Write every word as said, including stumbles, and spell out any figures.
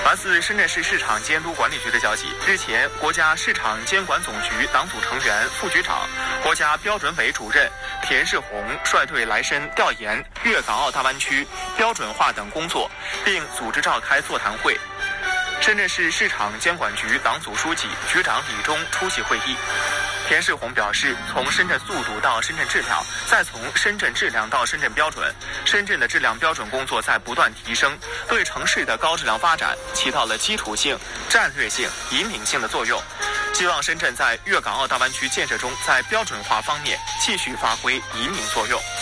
来自深圳市市场监督管理局的消息，日前，国家市场监管总局党组成员、副局长、国家标准委主任田世宏率队来深调研粤港澳大湾区标准化等工作，并组织召开座谈会。深圳市市场监管局党组书记、局长李忠出席会议。田世宏表示，从深圳速度到深圳质量，再从深圳质量到深圳标准，深圳的质量标准工作在不断提升，对城市的高质量发展起到了基础性、战略性、引领性的作用。希望深圳在粤港澳大湾区建设中，在标准化方面继续发挥引领作用。